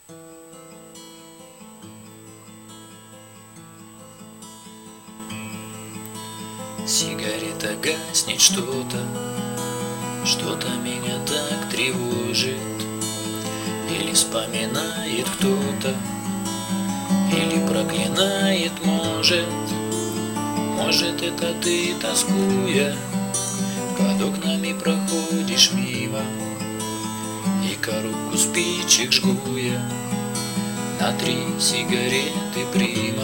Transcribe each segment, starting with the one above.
Сигарета гаснет, что-то меня так тревожит. Или вспоминает кто-то, или проклинает, может это ты, тоскуя, под окнами проходишь мимо, и коробку спичек жгу я на 3 сигареты прима.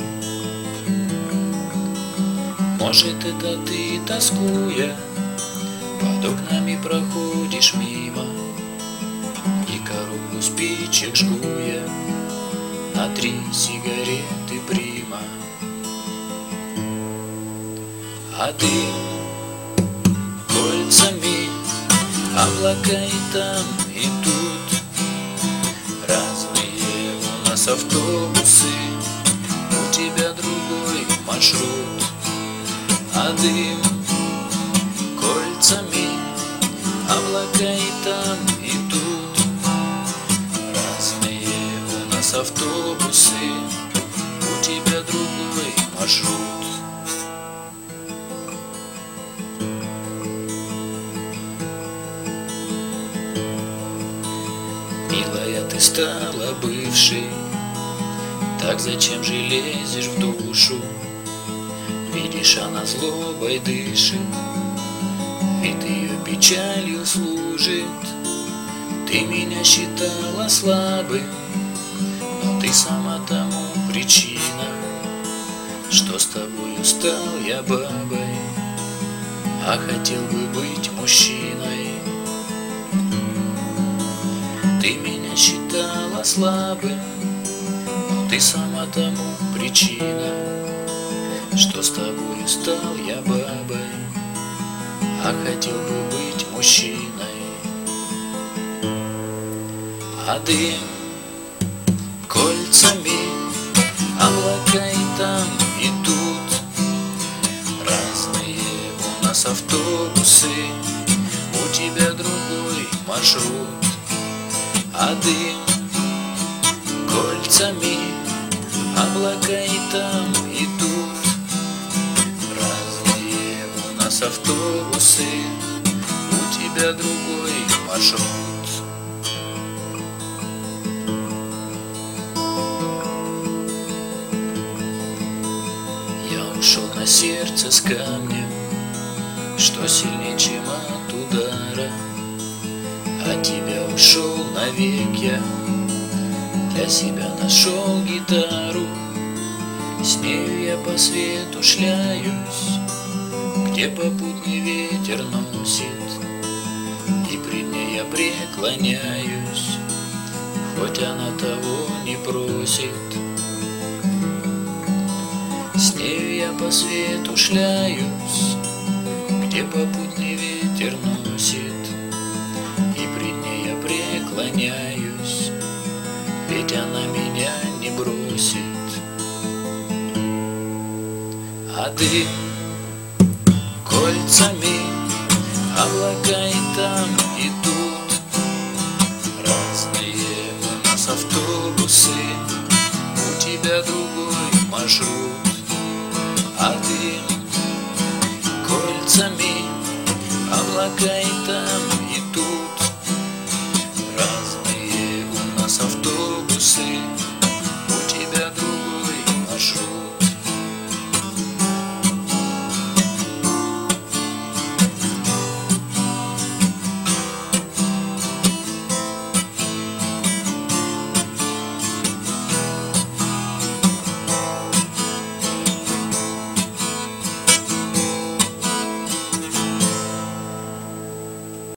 Может это ты, тоскуя, под окнами проходишь мимо, и коробку спичек жгу я на 3 сигареты прима. А дым кольцами, облака и там, и тут. Разные у нас автобусы, у тебя другой маршрут. А дым кольцами, облака и там, и тут. Разные у нас автобусы, у тебя другой маршрут. Милая, ты стала бывшей, так зачем же лезешь в душу? Видишь, она злобой дышит, вид ее печалью служит. Ты меня считала слабым, но ты сама тому причина, что с тобою стал я бабой, а хотел бы быть мужчиной. Ты меня считала слабым, но ты сама тому причина, что с тобою стал я бабой, а хотел бы быть мужчиной. А дым кольцами, облака и там, и тут. Разные у нас автобусы, у тебя другой маршрут. А дым кольцами, облака и там, и тут. Разные у нас автобусы, у тебя другой маршрут. Я ушел на сердце с камнем, что сильнее, чем от удара. От тебя ушел навек я, для себя нашел гитару. С нею я по свету шляюсь, где попутный ветер носит, и пред ней я преклоняюсь, хоть она того не просит. С нею я по свету шляюсь, где попутный ветер носит, и пред ней я преклоняюсь, ведь она меня не бросит. А дым кольцами, облака и там, и тут. Разные у нас автобусы, у тебя другой маршрут. А дым